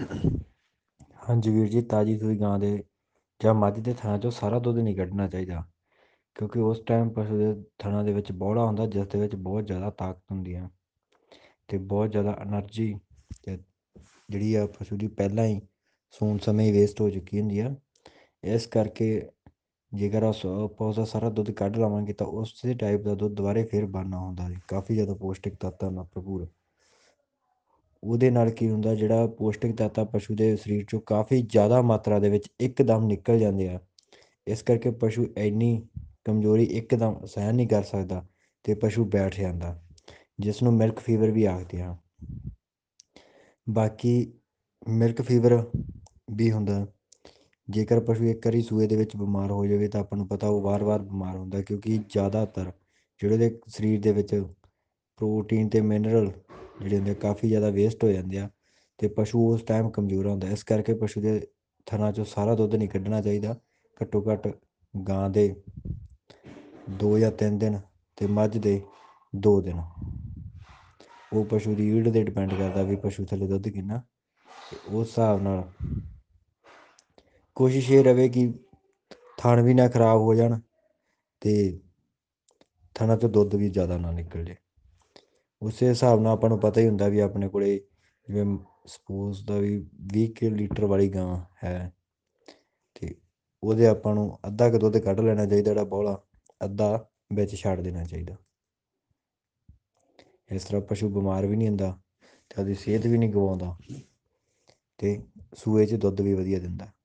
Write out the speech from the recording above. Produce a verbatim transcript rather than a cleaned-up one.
ਹਾਂਜੀ ਵੀਰ ਜੀ, ਤਾਜ਼ੀ ਸੂਈ ਗਾਂ ਦੇ ਜਾਂ ਮੱਝ ਦੇ ਥਣਾ ਚੋਂ ਸਾਰਾ ਦੁੱਧ ਨਹੀਂ ਕੱਢਣਾ ਚਾਹੀਦਾ। ਕਿਉਂਕਿ ਉਸ ਟਾਈਮ ਪਸ਼ੂ ਦੇ ਥਣਾ ਦੇ ਵਿੱਚ ਬੋਲਾ ਹੁੰਦਾ, ਜਿਸ ਦੇ ਵਿੱਚ ਬਹੁਤ ਜ਼ਿਆਦਾ ਤਾਕਤ ਹੁੰਦੀ ਹੈ ਤੇ ਬਹੁਤ ਜ਼ਿਆਦਾ એનર્ਜੀ ਤੇ ਜਿਹੜੀ ਆ ਪਸ਼ੂ ਦੀ ਪਹਿਲਾਂ ਹੀ ਸੂਣ ਸਮੇਂ ਹੀ ਵੇਸਟ ਹੋ ਚੁੱਕੀ ਹੁੰਦੀ ਆ। ਇਸ ਕਰਕੇ ਜੇਕਰ ਉਸ- ਆਪਾਂ ਉਸਦਾ ਸਾਰਾ ਦੁੱਧ ਕੱਢ ਲਵਾਂਗੇ ਤਾਂ ਉਸੇ ਟਾਈਪ ਦਾ ਦੁੱਧ ਦੁਬਾਰੇ ਫਿਰ ਬਣਨਾ ਹੁੰਦਾ ਹੈ, ਕਾਫੀ ਜ਼ਿਆਦਾ ਪੌਸ਼ਟਿਕ ਤੱਤਾਂ ਨਾਲ ਭਰਪੂਰ। ਉਹਦੇ ਨਾਲ ਕੀ ਹੁੰਦਾ, ਜਿਹੜਾ ਪੌਸ਼ਟਿਕ ਤੱਤ ਪਸ਼ੂ ਦੇ ਸਰੀਰ ਚੋਂ ਕਾਫੀ ਜ਼ਿਆਦਾ ਮਾਤਰਾ ਦੇ ਵਿੱਚ ਇੱਕਦਮ ਨਿਕਲ ਜਾਂਦੇ ਆ। ਇਸ ਕਰਕੇ ਪਸ਼ੂ ਇੰਨੀ ਕਮਜ਼ੋਰੀ ਇੱਕਦਮ ਸਹਿਣ ਨਹੀਂ ਕਰ ਸਕਦਾ ਤੇ ਪਸ਼ੂ ਬੈਠ ਜਾਂਦਾ, ਜਿਸ ਨੂੰ ਮਿਲਕ ਫੀਵਰ ਵੀ ਆਖਦੇ ਆ। ਬਾਕੀ ਮਿਲਕ ਫੀਵਰ ਵੀ ਹੁੰਦਾ ਜੇਕਰ ਪਸ਼ੂ ਇੱਕ ਵਾਰੀ ਸੂਏ ਦੇ ਵਿੱਚ ਬਿਮਾਰ ਹੋ ਜਾਵੇ ਤਾਂ ਆਪਾਂ ਨੂੰ ਪਤਾ ਉਹ ਵਾਰ-ਵਾਰ ਬਿਮਾਰ ਹੁੰਦਾ, ਕਿਉਂਕਿ ਜ਼ਿਆਦਾਤਰ ਜਿਹੜੇ ਉਹਦੇ ਸਰੀਰ ਦੇ ਵਿੱਚ ਪ੍ਰੋਟੀਨ ਤੇ ਮਿਨਰਲ ਜਿਹੜੇ ਹੁੰਦੇ ਕਾਫੀ ਜ਼ਿਆਦਾ ਵੇਸਟ ਹੋ ਜਾਂਦੇ ਆ ਤੇ ਪਸ਼ੂ ਉਸ ਟਾਈਮ ਕਮਜ਼ੋਰ ਹੁੰਦਾ। ਇਸ ਕਰਕੇ ਪਸ਼ੂ ਦੇ ਥਣਾਂ ਚੋਂ ਸਾਰਾ ਦੁੱਧ ਨਹੀਂ ਕੱਢਣਾ ਚਾਹੀਦਾ। ਘੱਟੋ ਘੱਟ ਗਾਂ ਦੇ ਦੋ ਜਾਂ ਤਿੰਨ ਦਿਨ ਤੇ ਮੱਝ ਦੇ ਦੋ ਦਿਨ। ਉਹ ਪਸ਼ੂ ਦੀ ਈਲਡ 'ਤੇ ਡਿਪੈਂਡ ਕਰਦਾ ਵੀ ਪਸ਼ੂ ਥੱਲੇ ਦੁੱਧ ਕਿੰਨਾ, ਤੇ ਉਸ ਹਿਸਾਬ ਨਾਲ ਕੋਸ਼ਿਸ਼ ਇਹ ਰਵੇ ਕਿ ਥਣ ਵੀ ਨਾ ਖਰਾਬ ਹੋ ਜਾਣ ਤੇ ਥਣਾਂ ਤੋਂ ਦੁੱਧ ਵੀ ਜ਼ਿਆਦਾ ਨਾ ਨਿਕਲ ਜੇ। ਉਸੇ ਹਿਸਾਬ ਨਾਲ ਆਪਾਂ ਨੂੰ ਪਤਾ ਹੀ ਹੁੰਦਾ ਵੀ ਆਪਣੇ ਕੋਲੇ ਜਿਵੇਂ ਸਪੋਜ਼ ਦਾ ਵੀ ਵੀਹ ਕੁ ਲੀਟਰ ਵਾਲੀ ਗਾਂ ਹੈ ਤੇ ਉਹਦੇ ਆਪਾਂ ਨੂੰ ਅੱਧਾ ਕੁ ਦੁੱਧ ਕੱਢ ਲੈਣਾ ਚਾਹੀਦਾ, ਜਿਹੜਾ ਬੋਲਾ ਅੱਧਾ ਵਿੱਚ ਛੱਡ ਦੇਣਾ ਚਾਹੀਦਾ। ਇਸ ਤਰ੍ਹਾਂ ਪਸ਼ੂ ਬਿਮਾਰ ਵੀ ਨਹੀਂ ਹੁੰਦਾ ਤੇ ਉਹਦੀ ਸਿਹਤ ਵੀ ਨਹੀਂ ਗਵਾਉਂਦਾ ਤੇ ਸੂਏ 'ਚ ਦੁੱਧ ਵੀ ਵਧੀਆ ਦਿੰਦਾ।